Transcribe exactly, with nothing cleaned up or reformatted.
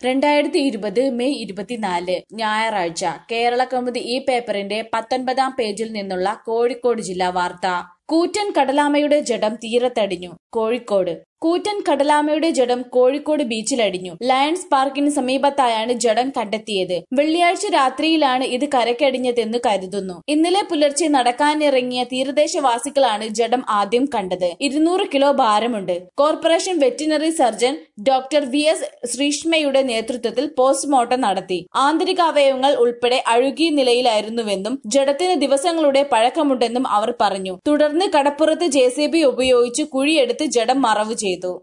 രണ്ടായിരത്തി ഇരുപത് മെയ് ഇരുപത്തിനാല് ഞായറാഴ്ച കേരള കൗമുദി ഈ പേപ്പറിന്റെ പത്തൊൻപതാം പേജിൽ നിന്നുള്ള കോഴിക്കോട് ജില്ലാ വാർത്ത. കൂറ്റൻ കടലാമയുടെ ജഡം തീരത്തടിഞ്ഞു. കോഴിക്കോട് കൂറ്റൻ കടലാമയുടെ ജഡം കോഴിക്കോട് ബീച്ചിലടിഞ്ഞു. ലയൺസ് പാർക്കിന് സമീപത്തായാണ് ജഡം കണ്ടെത്തിയത്. വെള്ളിയാഴ്ച രാത്രിയിലാണ് ഇത് കരക്കടിഞ്ഞതെന്ന് കരുതുന്നു. ഇന്നലെ പുലർച്ചെ നടക്കാനിറങ്ങിയ തീരദേശവാസികളാണ് ജഡം ആദ്യം കണ്ടത്. ഇരുന്നൂറ് കിലോ ഭാരമുണ്ട്. Corporation veterinary surgeon doctor V S ശ്രീഷ്മയുടെ നേതൃത്വത്തിൽ പോസ്റ്റ്മോർട്ടം നടത്തി. ആന്തരികാവയവങ്ങൾ ഉൾപ്പെടെ അഴുകിയ നിലയിലായിരുന്നുവെന്നും ജഡത്തിന് ദിവസങ്ങളുടെ പഴക്കമുണ്ടെന്നും അവർ പറഞ്ഞു. തുടർന്ന് കടപ്പുറത്ത് ജെ സി ബി ഉപയോഗിച്ച് കുഴിയെടുത്ത് ജഡം മറവ് ചെയ്തു.